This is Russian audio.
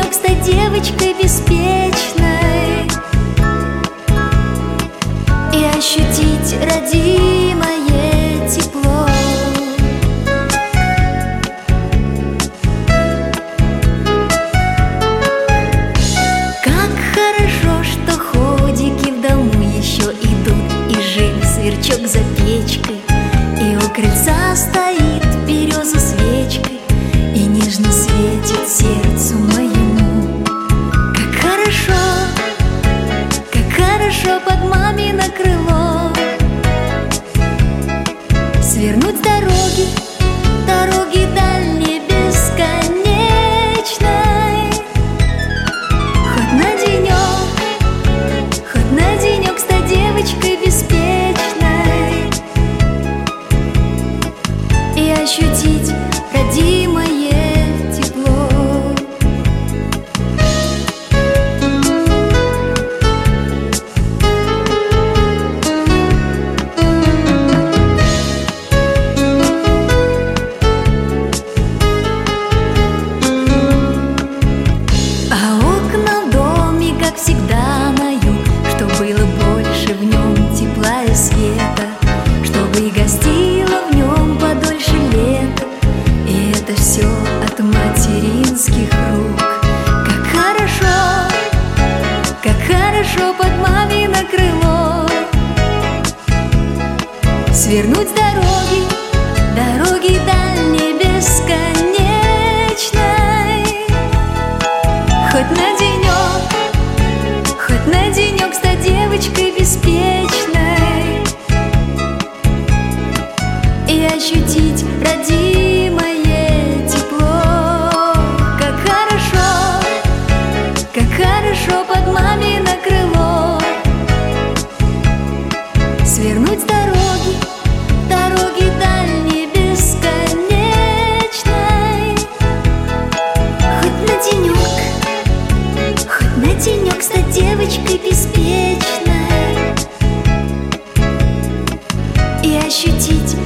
денек стать девочкой беспечной и ощутить родимое тепло. Как хорошо, что ходики в дому еще идут, и жив сверчок за печкой, и у крыльца стоит береза свечкой, и нежно светит сердцу моему. Как хорошо под мамино крыло свернуть с дороги, дороги дальней бесконечной. Хоть на денек стать девочкой беспечной и ощутить родимое тепло. А окна в доме, как всегда, на юг, чтоб было больше в нем тепла и света, чтобы и гостило в нем подольше лета. И это все от материнских рук. Как хорошо под мамино крыло свернуть с дороги, дороги дальней бесконечной. Хоть на денек стать девочкой беспечной и ощутить родимое тепло. Как хорошо под мамино крыло свернуть с дороги, дороги дальней бесконечной. Хоть на денек стать девочкой беспечной и ощутить